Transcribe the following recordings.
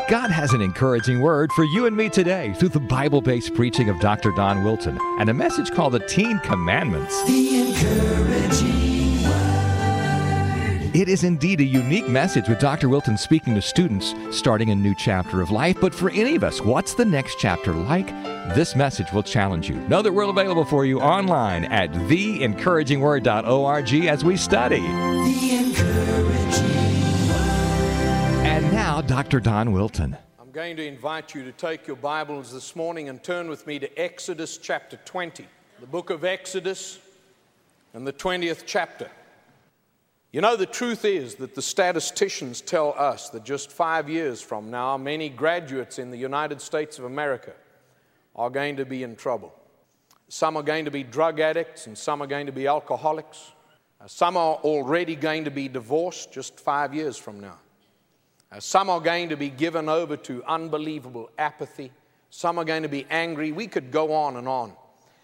God has an encouraging word for you and me today through the Bible-based preaching of Dr. Don Wilton and a message called the Teen Commandments. The encouraging word. It is indeed a unique message with Dr. Wilton speaking to students starting a new chapter of life. But for any of us, what's the next chapter like? This message will challenge you. Know that we're available for you online at theencouragingword.org as we study. The encouraging word. And now, Dr. Don Wilton. I'm going to invite you to take your Bibles this morning and turn with me to Exodus chapter 20, the book of Exodus and the 20th chapter. You know, the truth is that the statisticians tell us that just 5 years from now, many graduates in the United States of America are going to be in trouble. Some are going to be drug addicts and some are going to be alcoholics. Some are already going to be divorced just 5 years from now. Some are going to be given over to unbelievable apathy. Some are going to be angry. We could go on and on.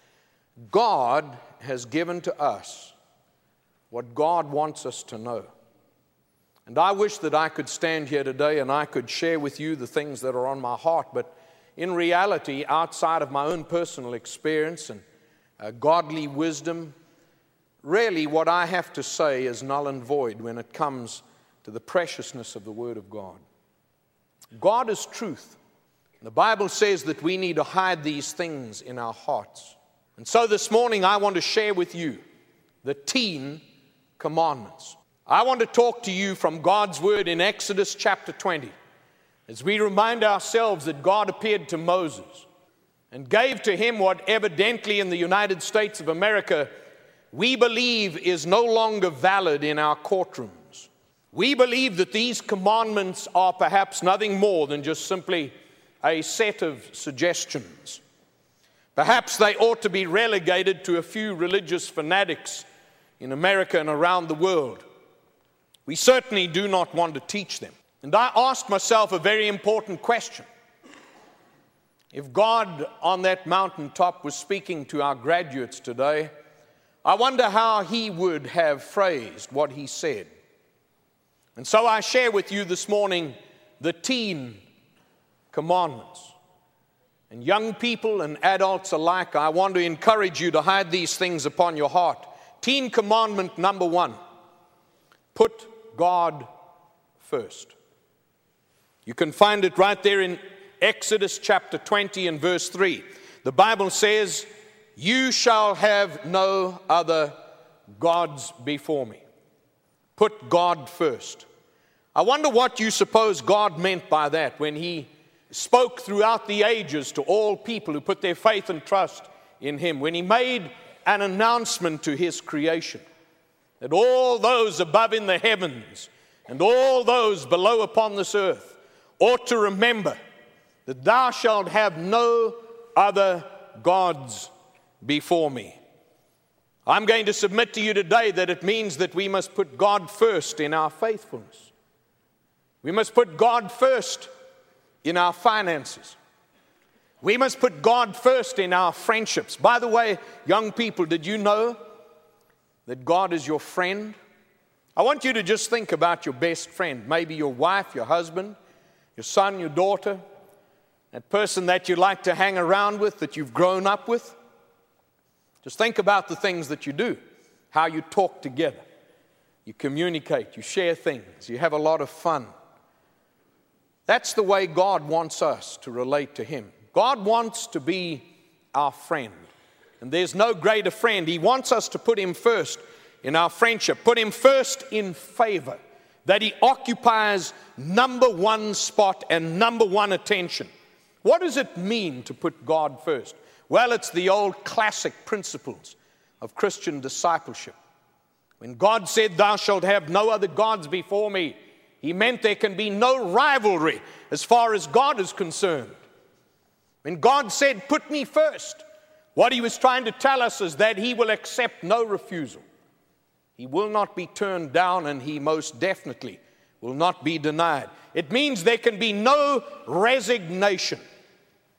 God has given to us what God wants us to know. And I wish that I could stand here today and I could share with you the things that are on my heart, but in reality, outside of my own personal experience and godly wisdom, really what I have to say is null and void when it comes to the preciousness of the Word of God. God is truth. The Bible says that we need to hide these things in our hearts. And so this morning I want to share with you the Teen Commandments. I want to talk to you from God's Word in Exodus chapter 20. As we remind ourselves that God appeared to Moses and gave to him what evidently in the United States of America we believe is no longer valid in our courtrooms. We believe that these commandments are perhaps nothing more than just simply a set of suggestions. Perhaps they ought to be relegated to a few religious fanatics in America and around the world. We certainly do not want to teach them. And I asked myself a very important question. If God on that mountaintop was speaking to our graduates today, I wonder how he would have phrased what he said. And so I share with you this morning the Teen Commandments. And young people and adults alike, I want to encourage you to hide these things upon your heart. Teen Commandment number 1, put God first. You can find it right there in Exodus chapter 20 and verse 3. The Bible says, "You shall have no other gods before me." Put God first. I wonder what you suppose God meant by that when he spoke throughout the ages to all people who put their faith and trust in him, when he made an announcement to his creation, that all those above in the heavens and all those below upon this earth ought to remember that thou shalt have no other gods before me. I'm going to submit to you today that it means that we must put God first in our faithfulness. We must put God first in our finances. We must put God first in our friendships. By the way, young people, did you know that God is your friend? I want you to just think about your best friend, maybe your wife, your husband, your son, your daughter, that person that you like to hang around with, that you've grown up with. Just think about the things that you do, how you talk together. You communicate, you share things, you have a lot of fun. That's the way God wants us to relate to him. God wants to be our friend. And there's no greater friend. He wants us to put him first in our friendship, put him first in favor, that he occupies number one spot and number one attention. What does it mean to put God first? Well, it's the old classic principles of Christian discipleship. When God said, "Thou shalt have no other gods before me," he meant there can be no rivalry as far as God is concerned. When God said, "Put me first," what he was trying to tell us is that he will accept no refusal. He will not be turned down, and he most definitely will not be denied. It means there can be no resignation.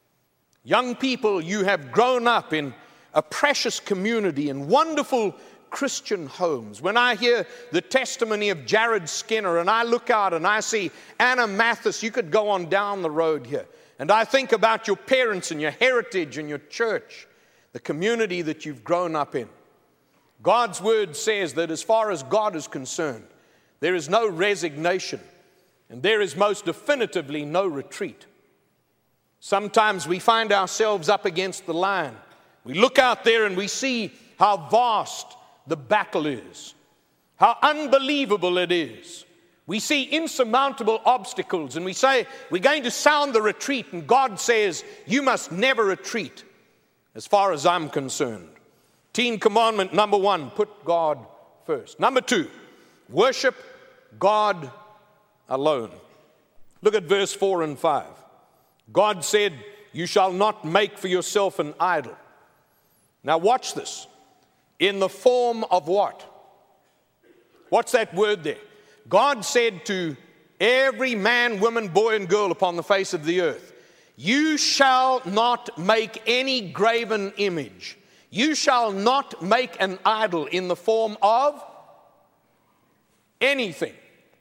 Young people, you have grown up in a precious community and wonderful Christian homes, when I hear the testimony of Jared Skinner and I look out and I see Anna Mathis, you could go on down the road here, and I think about your parents and your heritage and your church, the community that you've grown up in. God's word says that as far as God is concerned, there is no resignation and there is most definitively no retreat. Sometimes we find ourselves up against the line. We look out there and we see how vast the battle is, how unbelievable it is. We see insurmountable obstacles and we say, we're going to sound the retreat, and God says, you must never retreat as far as I'm concerned. Teen commandment number 1, put God first. Number 2, worship God alone. Look at verse 4 and 5. God said, you shall not make for yourself an idol. Now watch this. In the form of what? What's that word there? God said to every man, woman, boy, and girl upon the face of the earth, you shall not make any graven image. You shall not make an idol in the form of anything.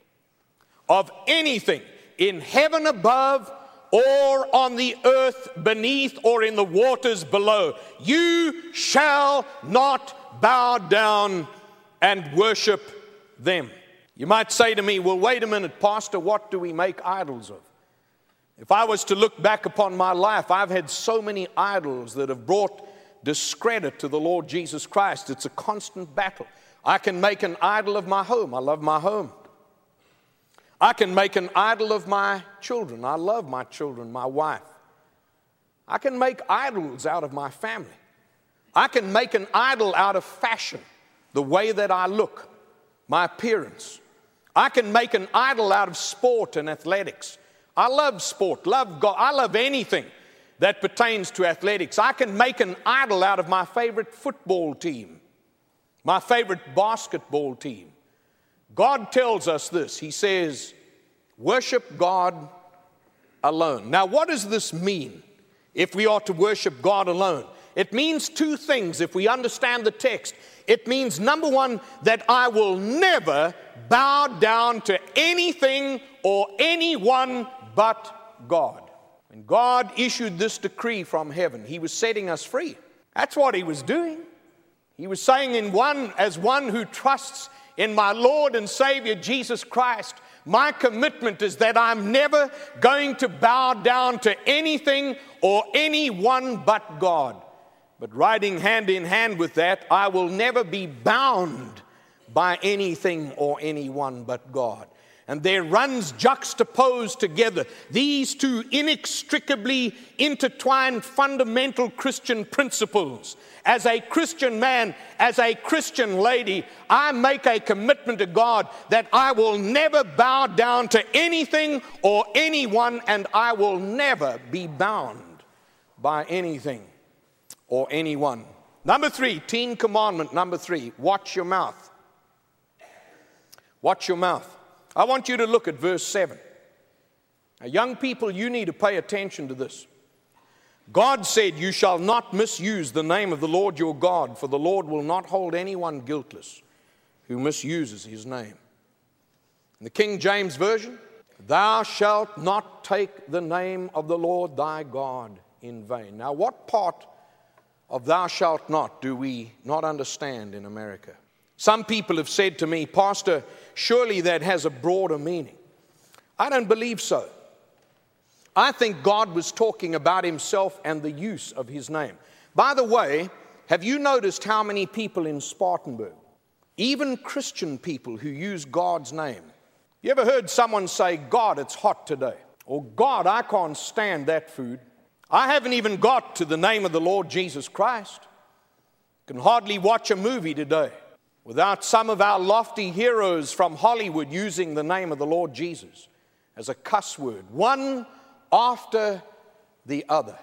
Of anything in heaven above, or on the earth beneath, or in the waters below. You shall not bow down and worship them. You might say to me, well, wait a minute, Pastor, what do we make idols of? If I was to look back upon my life, I've had so many idols that have brought discredit to the Lord Jesus Christ. It's a constant battle. I can make an idol of my home. I love my home. I can make an idol of my children. I love my children, my wife. I can make idols out of my family. I can make an idol out of fashion, the way that I look, my appearance. I can make an idol out of sport and athletics. I love sport, love God. I love anything that pertains to athletics. I can make an idol out of my favorite football team, my favorite basketball team. God tells us this. He says, worship God alone. Now, what does this mean if we are to worship God alone? It means two things if we understand the text. It means, number one, that I will never bow down to anything or anyone but God. When God issued this decree from heaven, He was setting us free. That's what He was doing. He was saying, as one who trusts in my Lord and Savior Jesus Christ, my commitment is that I'm never going to bow down to anything or anyone but God. But riding hand in hand with that, I will never be bound by anything or anyone but God. And there runs juxtaposed together these two inextricably intertwined fundamental Christian principles. As a Christian man, as a Christian lady, I make a commitment to God that I will never bow down to anything or anyone, and I will never be bound by anything or anyone. Number 3, teen commandment number 3, watch your mouth. Watch your mouth. I want you to look at verse 7. Now, young people, you need to pay attention to this. God said, you shall not misuse the name of the Lord your God, for the Lord will not hold anyone guiltless who misuses His name. In the King James Version, thou shalt not take the name of the Lord thy God in vain. Now, what part of thou shalt not do we not understand in America? Some people have said to me, Pastor, surely that has a broader meaning. I don't believe so. I think God was talking about Himself and the use of His name. By the way, have you noticed how many people in Spartanburg, even Christian people who use God's name, you ever heard someone say, God, it's hot today? Or God, I can't stand that food. I haven't even got to the name of the Lord Jesus Christ. Can hardly watch a movie today without some of our lofty heroes from Hollywood using the name of the Lord Jesus as a cuss word, one after the other.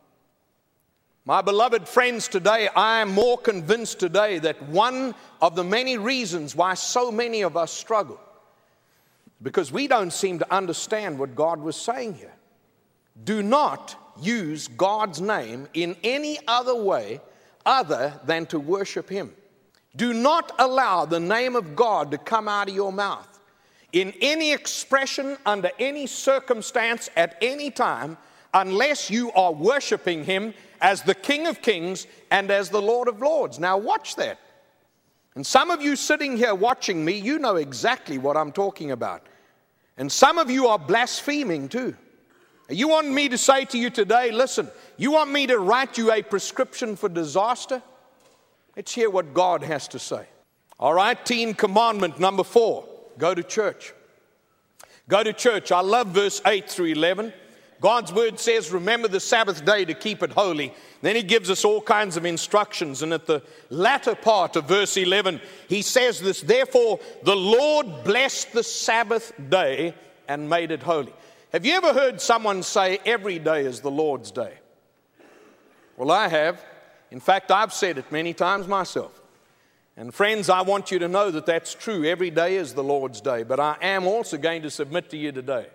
My beloved friends, today, I am more convinced today that one of the many reasons why so many of us struggle is because we don't seem to understand what God was saying here. Do not use God's name in any other way other than to worship Him. Do not allow the name of God to come out of your mouth in any expression, under any circumstance, at any time, unless you are worshiping Him as the King of Kings and as the Lord of Lords. Now watch that. And some of you sitting here watching me, you know exactly what I'm talking about. And some of you are blaspheming too. You want me to say to you today, listen, you want me to write you a prescription for disaster? Let's hear what God has to say. All right, teen commandment number 4, go to church. Go to church. I love verse 8 through 11. God's word says, remember the Sabbath day to keep it holy. Then He gives us all kinds of instructions. And at the latter part of verse 11, He says this, therefore the Lord blessed the Sabbath day and made it holy. Have you ever heard someone say every day is the Lord's day? Well, I have. In fact, I've said it many times myself. And friends, I want you to know that that's true. Every day is the Lord's day. But I am also going to submit to you today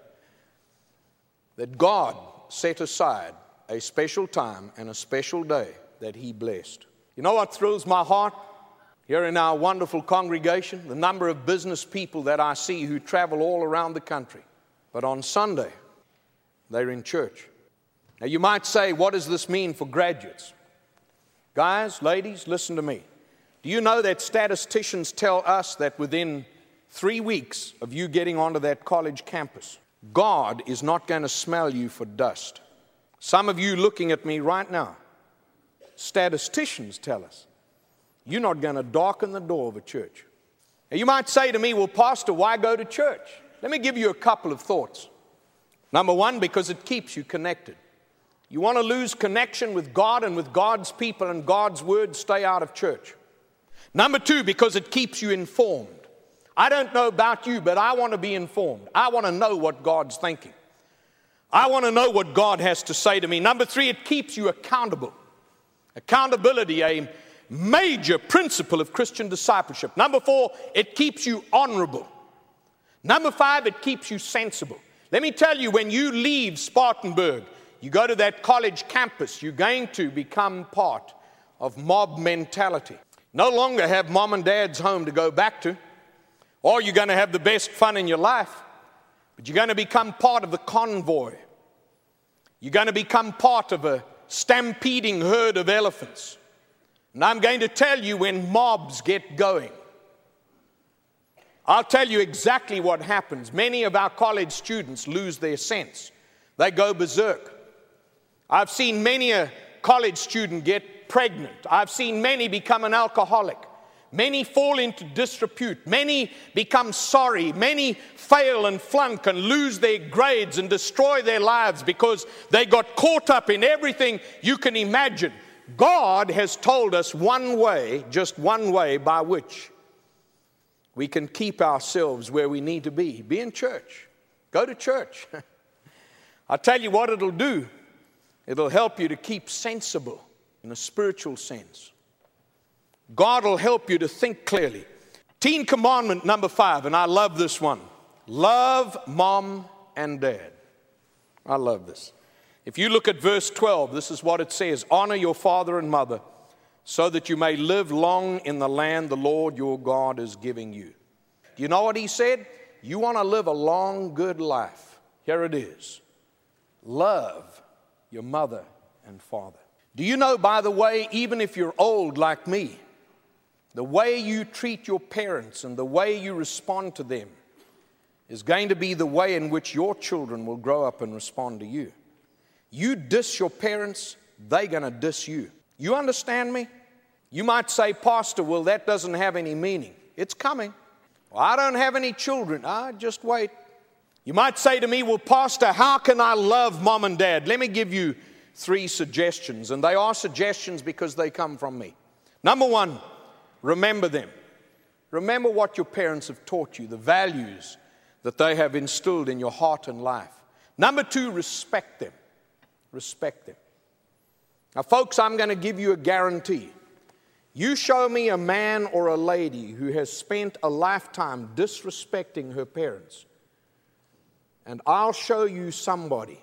that God set aside a special time and a special day that He blessed. You know what thrills my heart? Here in our wonderful congregation, the number of business people that I see who travel all around the country. But on Sunday, they're in church. Now you might say, what does this mean for graduates? Guys, ladies, listen to me. Do you know that statisticians tell us that within 3 weeks of you getting onto that college campus, God is not going to smell you for dust? Some of you looking at me right now, statisticians tell us, you're not going to darken the door of a church. Now you might say to me, well, Pastor, why go to church? Let me give you a couple of thoughts. Number one, because it keeps you connected. You want to lose connection with God and with God's people and God's word, stay out of church. Number two, because it keeps you informed. I don't know about you, but I want to be informed. I want to know what God's thinking. I want to know what God has to say to me. Number three, it keeps you accountable. Accountability, a major principle of Christian discipleship. Number four, it keeps you honorable. Number five, it keeps you sensible. Let me tell you, when you leave Spartanburg, you go to that college campus, you're going to become part of mob mentality. No longer have mom and dad's home to go back to, or you're going to have the best fun in your life, but you're going to become part of the convoy. You're going to become part of a stampeding herd of elephants. And I'm going to tell you, when mobs get going, I'll tell you exactly what happens. Many of our college students lose their sense. They go berserk. I've seen many a college student get pregnant. I've seen many become an alcoholic. Many fall into disrepute. Many become sorry. Many fail and flunk and lose their grades and destroy their lives because they got caught up in everything you can imagine. God has told us one way, just one way, by which we can keep ourselves where we need to be. Be in church. Go to church. I'll tell you what it'll do. It'll help you to keep sensible in a spiritual sense. God will help you to think clearly. Teen commandment number 5, and I love this one. Love mom and dad. I love this. If you look at verse 12, this is what it says. Honor your father and mother, so that you may live long in the land the Lord your God is giving you. Do you know what He said? You want to live a long, good life. Here it is. Love your mother and father. Do you know, by the way, even if you're old like me, the way you treat your parents and the way you respond to them is going to be the way in which your children will grow up and respond to you. You diss your parents, they're going to diss you. You understand me? You might say, Pastor, well, that doesn't have any meaning. It's coming. Well, I don't have any children. Just wait. You might say to me, well, Pastor, how can I love mom and dad? Let me give you 3 suggestions, and they are suggestions because they come from me. Number 1, remember them. Remember what your parents have taught you, the values that they have instilled in your heart and life. Number 2, respect them. Respect them. Now, folks, I'm going to give you a guarantee. You show me a man or a lady who has spent a lifetime disrespecting her parents, and I'll show you somebody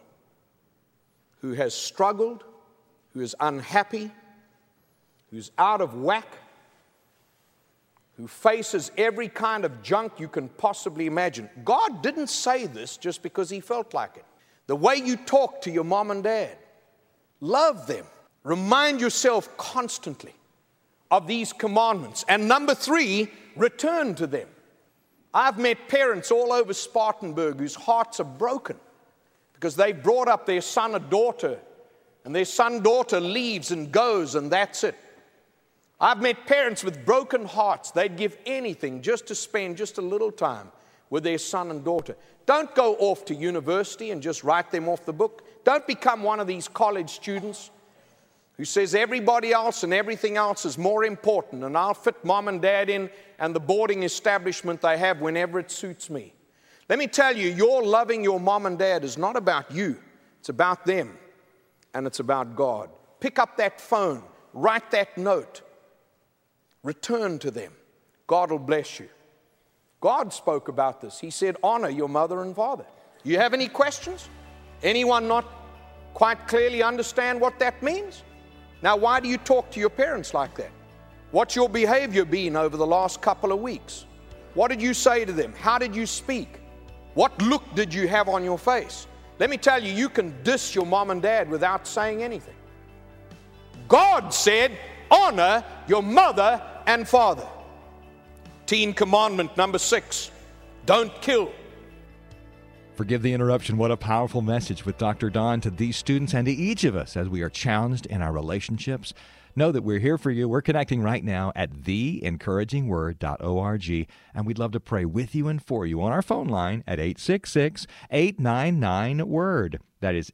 who has struggled, who is unhappy, who's out of whack, who faces every kind of junk you can possibly imagine. God didn't say this just because he felt like it. The way you talk to your mom and dad, love them. Remind yourself constantly of these commandments. And number 3, return to them. I've met parents all over Spartanburg whose hearts are broken because they brought up their son or daughter, and their son-daughter leaves and goes, and that's it. I've met parents with broken hearts. They'd give anything just to spend just a little time with their son and daughter. Don't go off to university and just write them off the book. Don't become one of these college students who says everybody else and everything else is more important, and I'll fit mom and dad in and the boarding establishment they have whenever it suits me. Let me tell you, your loving your mom and dad is not about you. It's about them, and it's about God. Pick up that phone. Write that note. Return to them. God will bless you. God spoke about this. He said, honor your mother and father. You have any questions? Anyone not quite clearly understand what that means? Now, why do you talk to your parents like that? What's your behavior been over the last couple of weeks? What did you say to them? How did you speak? What look did you have on your face? Let me tell you, you can diss your mom and dad without saying anything. God said, honor your mother and father. Teen commandment number 6, don't kill. Forgive the interruption. What a powerful message with Dr. Don to these students and to each of us as we are challenged in our relationships. Know that we're here for you. We're connecting right now at theencouragingword.org, and we'd love to pray with you and for you on our phone line at 866-899-WORD. That is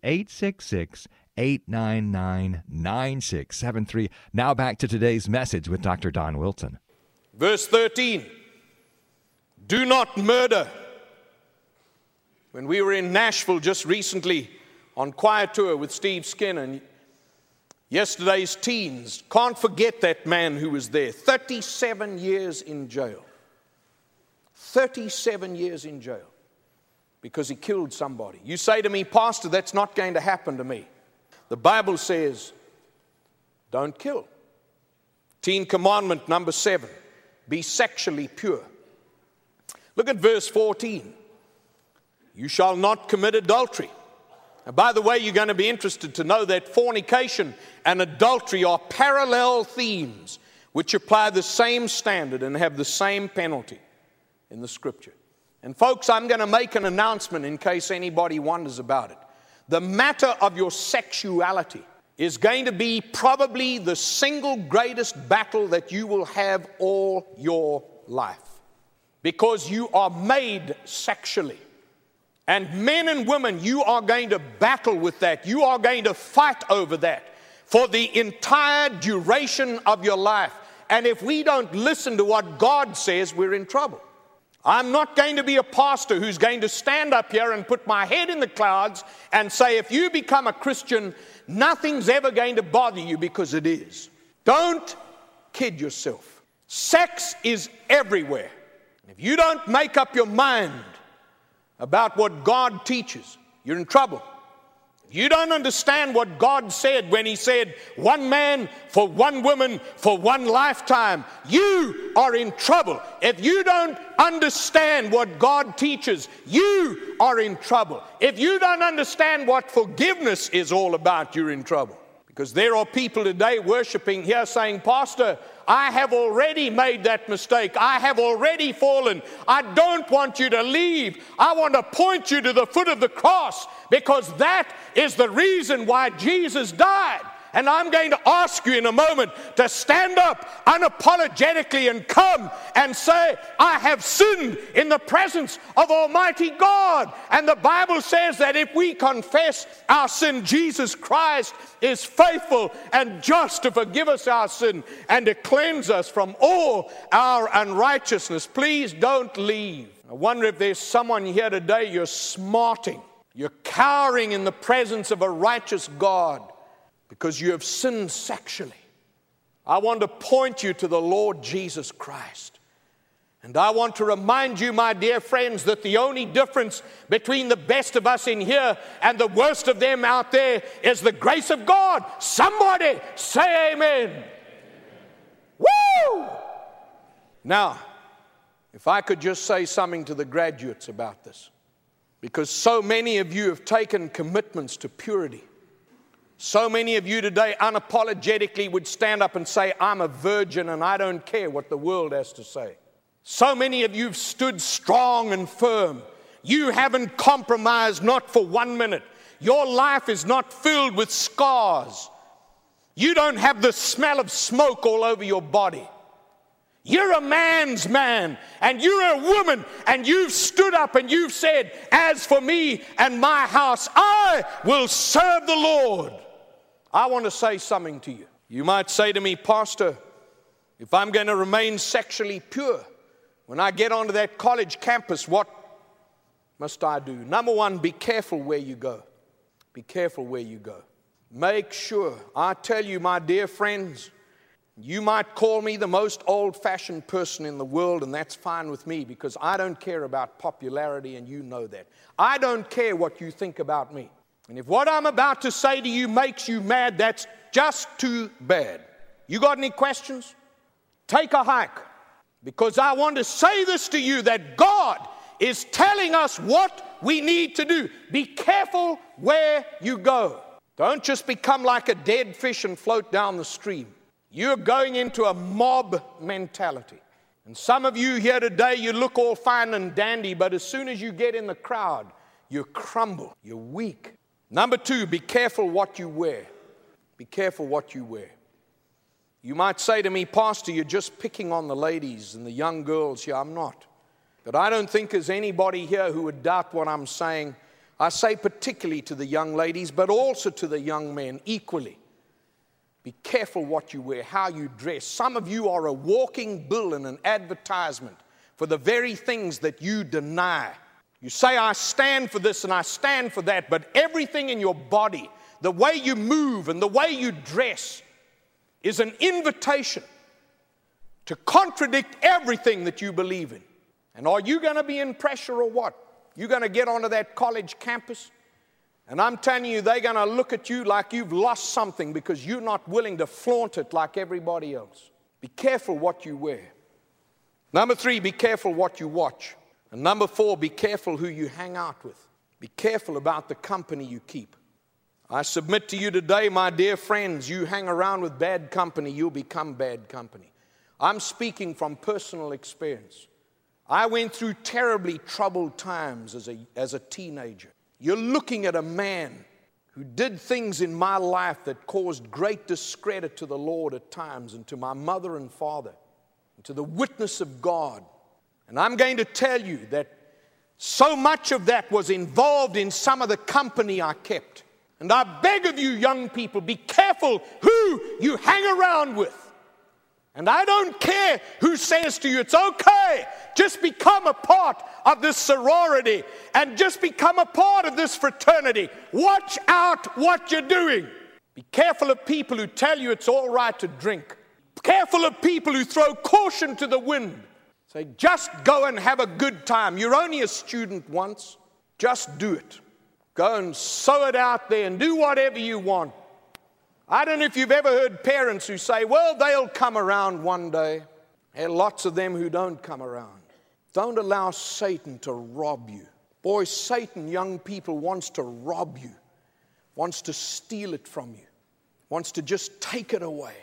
866-899-9673. Now back to today's message with Dr. Don Wilson. Verse 13, do not murder. When we were in Nashville just recently on choir tour with Steve Skinner, and yesterday's teens, can't forget that man who was there. 37 years in jail. 37 years in jail because he killed somebody. You say to me, Pastor, that's not going to happen to me. The Bible says, don't kill. Teen commandment number 7, be sexually pure. Look at verse 14. You shall not commit adultery. And by the way, you're going to be interested to know that fornication and adultery are parallel themes which apply the same standard and have the same penalty in the Scripture. And folks, I'm going to make an announcement in case anybody wonders about it. The matter of your sexuality is going to be probably the single greatest battle that you will have all your life, because you are made sexually. And men and women, you are going to battle with that. You are going to fight over that for the entire duration of your life. And if we don't listen to what God says, we're in trouble. I'm not going to be a pastor who's going to stand up here and put my head in the clouds and say, if you become a Christian, nothing's ever going to bother you, because it is. Don't kid yourself. Sex is everywhere. If you don't make up your mind about what God teaches, you're in trouble. If you don't understand what God said when He said, one man for one woman for one lifetime, you are in trouble. If you don't understand what God teaches, you are in trouble. If you don't understand what forgiveness is all about, you're in trouble. Because there are people today worshiping here saying, Pastor, I have already made that mistake. I have already fallen. I don't want you to leave. I want to point you to the foot of the cross, because that is the reason why Jesus died. And I'm going to ask you in a moment to stand up unapologetically and come and say, I have sinned in the presence of Almighty God. And the Bible says that if we confess our sin, Jesus Christ is faithful and just to forgive us our sin and to cleanse us from all our unrighteousness. Please don't leave. I wonder if there's someone here today, you're smarting. You're cowering in the presence of a righteous God because you have sinned sexually. I want to point you to the Lord Jesus Christ. And I want to remind you, my dear friends, that the only difference between the best of us in here and the worst of them out there is the grace of God. Somebody say amen. Woo! Now, if I could just say something to the graduates about this, because so many of you have taken commitments to purity. So many of you today unapologetically would stand up and say, I'm a virgin and I don't care what the world has to say. So many of you have stood strong and firm. You haven't compromised, not for 1 minute. Your life is not filled with scars. You don't have the smell of smoke all over your body. You're a man's man, and you're a woman, and you've stood up and you've said, as for me and my house, I will serve the Lord. I want to say something to you. You might say to me, Pastor, if I'm going to remain sexually pure, when I get onto that college campus, what must I do? Number one, be careful where you go. Be careful where you go. Make sure, I tell you, my dear friends, you might call me the most old-fashioned person in the world, and that's fine with me, because I don't care about popularity, and you know that. I don't care what you think about me. And if what I'm about to say to you makes you mad, that's just too bad. You got any questions? Take a hike, because I want to say this to you, that God is telling us what we need to do. Be careful where you go. Don't just become like a dead fish and float down the stream. You're going into a mob mentality. And some of you here today, you look all fine and dandy, but as soon as you get in the crowd, you crumble. You're weak. Number two, be careful what you wear. Be careful what you wear. You might say to me, Pastor, you're just picking on the ladies and the young girls here. I'm not. But I don't think there's anybody here who would doubt what I'm saying. I say particularly to the young ladies, but also to the young men equally. Be careful what you wear, how you dress. Some of you are a walking bill and an advertisement for the very things that you deny. You say, I stand for this and I stand for that, but everything in your body, the way you move and the way you dress, is an invitation to contradict everything that you believe in. And are you going to be in pressure or what? You're going to get onto that college campus, and I'm telling you, they're going to look at you like you've lost something because you're not willing to flaunt it like everybody else. Be careful what you wear. Number three, be careful what you watch. And number four, be careful who you hang out with. Be careful about the company you keep. I submit to you today, my dear friends, you hang around with bad company, you'll become bad company. I'm speaking from personal experience. I went through terribly troubled times as a teenager. You're looking at a man who did things in my life that caused great discredit to the Lord at times, and to my mother and father, and to the witness of God. And I'm going to tell you that so much of that was involved in some of the company I kept. And I beg of you, young people, be careful who you hang around with. And I don't care who says to you, it's okay, just become a part of this sorority and just become a part of this fraternity. Watch out what you're doing. Be careful of people who tell you it's all right to drink. Careful of people who throw caution to the wind. Say, just go and have a good time. You're only a student once. Just do it. Go and sow it out there and do whatever you want. I don't know if you've ever heard parents who say, well, they'll come around one day. There are lots of them who don't come around. Don't allow Satan to rob you. Boy, Satan, young people, wants to rob you, wants to steal it from you, wants to just take it away.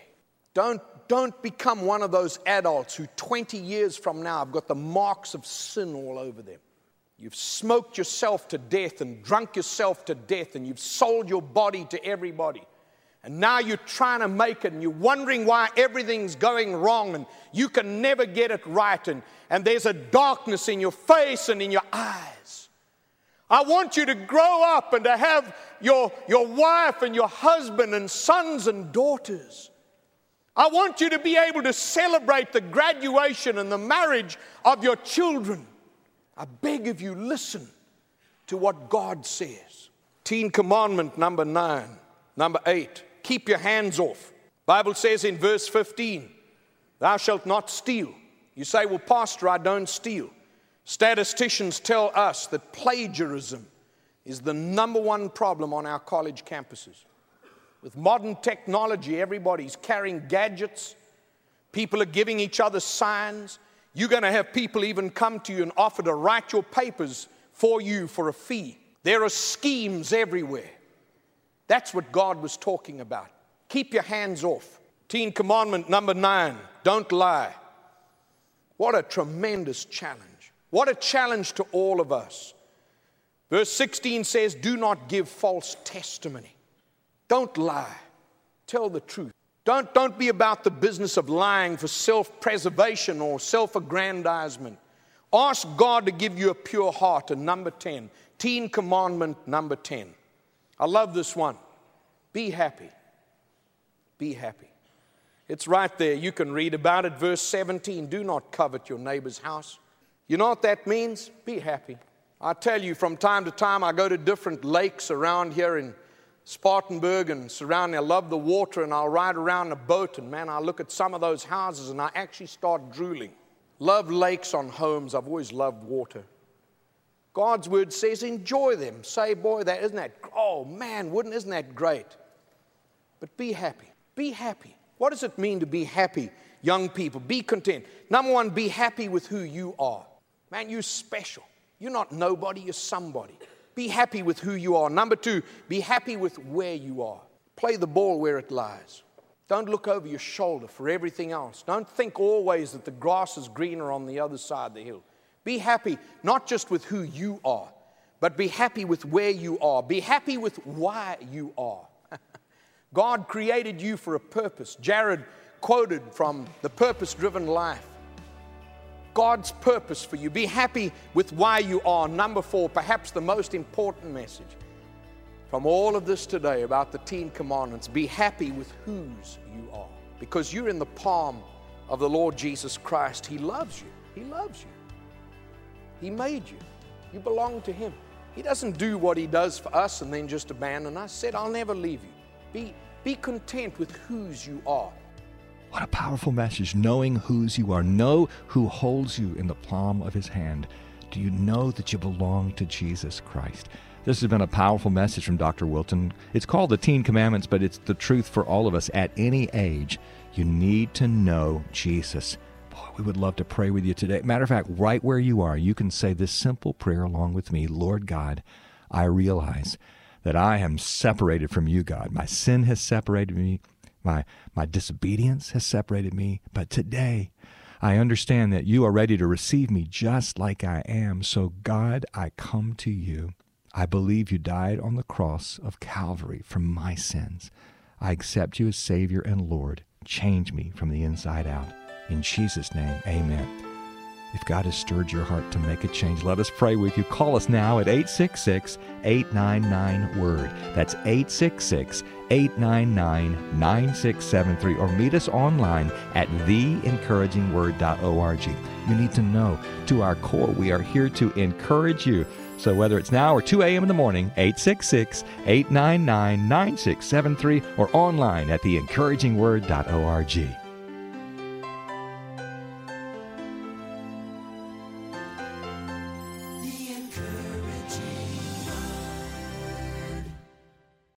Don't become one of those adults who 20 years from now have got the marks of sin all over them. You've smoked yourself to death and drunk yourself to death, and you've sold your body to everybody. And now you're trying to make it, and you're wondering why everything's going wrong, and you can never get it right, and there's a darkness in your face and in your eyes. I want you to grow up and to have your wife and your husband and sons and daughters. I want you to be able to celebrate the graduation and the marriage of your children. I beg of you, listen to what God says. Teen commandment number 9. Number 8. Keep your hands off. Bible says in verse 15, thou shalt not steal. You say, well, Pastor, I don't steal. Statisticians tell us that plagiarism is the number one problem on our college campuses. With modern technology, everybody's carrying gadgets. People are giving each other signs. You're going to have people even come to you and offer to write your papers for you for a fee. There are schemes everywhere. That's what God was talking about. Keep your hands off. Teen commandment number 9, don't lie. What a tremendous challenge. What a challenge to all of us. Verse 16 says, do not give false testimony. Don't lie. Tell the truth. Don't be about the business of lying for self-preservation or self-aggrandizement. Ask God to give you a pure heart. And number 10, teen commandment number 10. I love this one. Be happy. Be happy. It's right there. You can read about it. Verse 17, do not covet your neighbor's house. You know what that means? Be happy. I tell you, from time to time, I go to different lakes around here in Spartanburg and surrounding. I love the water, and I'll ride around a boat, and man, I look at some of those houses and I actually start drooling. Love lakes on homes. I've always loved water. God's word says enjoy them. Say, boy, isn't that, oh man, isn't that great? But be happy. Be happy. What does it mean to be happy, young people? Be content. Number 1, be happy with who you are. Man, you're special. You're not nobody, you're somebody. Be happy with who you are. Number 2, be happy with where you are. Play the ball where it lies. Don't look over your shoulder for everything else. Don't think always that the grass is greener on the other side of the hill. Be happy not just with who you are, but be happy with where you are. Be happy with why you are. God created you for a purpose. Jared quoted from The Purpose-Driven Life. God's purpose for you. Be happy with why you are. Number 4, perhaps the most important message from all of this today about the 10 commandments. Be happy with whose you are. Because you're in the palm of the Lord Jesus Christ. He loves you. He loves you. He made you. You belong to Him. He doesn't do what He does for us and then just abandon us. Said, I'll never leave you. Be content with whose you are. What a powerful message, knowing whose you are. Know who holds you in the palm of His hand. Do you know that you belong to Jesus Christ? This has been a powerful message from Dr. Wilton. It's called the 10 Commandments, but it's the truth for all of us at any age. You need to know Jesus. Boy, we would love to pray with you today. Matter of fact, right where you are, you can say this simple prayer along with me. Lord God, I realize that I am separated from you, God. My sin has separated me. My disobedience has separated me. But today, I understand that you are ready to receive me just like I am. So God, I come to you. I believe you died on the cross of Calvary for my sins. I accept you as Savior and Lord. Change me from the inside out. In Jesus' name, amen. If God has stirred your heart to make a change, let us pray with you. Call us now at 866-899-WORD. That's 866-899-9673. Or meet us online at theencouragingword.org. You need to know, to our core, we are here to encourage you. So whether it's now or 2 a.m. in the morning, 866-899-9673, or online at theencouragingword.org.